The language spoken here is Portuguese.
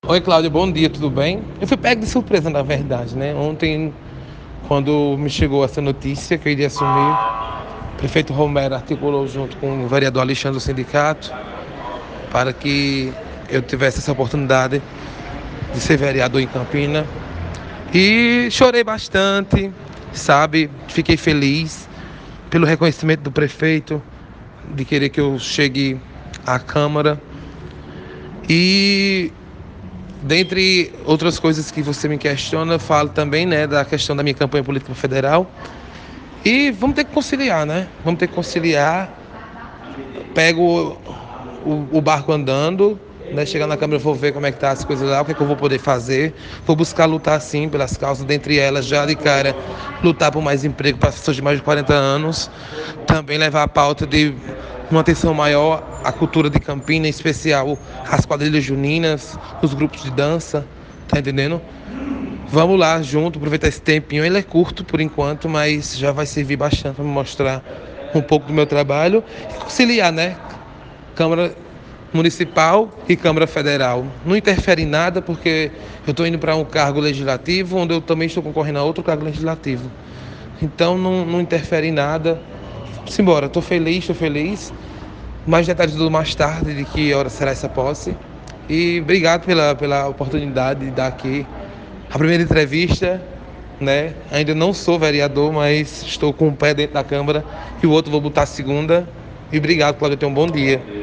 Oi, Cláudia, bom dia, tudo bem? Eu fui pego de surpresa, na verdade, né? Ontem, quando me chegou essa notícia que eu iria assumir, o prefeito Romero articulou junto com o vereador Alexandre do sindicato para que eu tivesse essa oportunidade de ser vereador em Campina. E chorei bastante, sabe? Fiquei feliz pelo reconhecimento do prefeito, de querer que eu chegue à Câmara. E dentre outras coisas que você me questiona, eu falo também, né, da questão da minha campanha política federal. E vamos ter que conciliar, né? Vamos ter que conciliar. Pego o barco andando, né? Chegar na Câmara, eu vou ver como é que tá as coisas lá, o que é que eu vou poder fazer. Vou buscar lutar sim pelas causas, dentre elas, já de cara, lutar por mais emprego para as pessoas de mais de 40 anos. Também levar a pauta de uma atenção maior à cultura de Campina, em especial as quadrilhas juninas, os grupos de dança, tá entendendo? Vamos lá junto, aproveitar esse tempinho. Ele é curto por enquanto, mas já vai servir bastante para me mostrar um pouco do meu trabalho e conciliar, né? Câmara Municipal e Câmara Federal. Não interfere em nada, porque eu estou indo para um cargo legislativo, onde eu também estou concorrendo a outro cargo legislativo. Então não interfere em nada. Simbora, estou feliz, estou feliz. Mais detalhes tudo mais tarde de que hora será essa posse. E obrigado pela oportunidade de dar aqui a primeira entrevista, né? Ainda não sou vereador, mas estou com um pé dentro da Câmara e o outro vou botar a segunda. E obrigado, Cláudio, tenha um bom dia.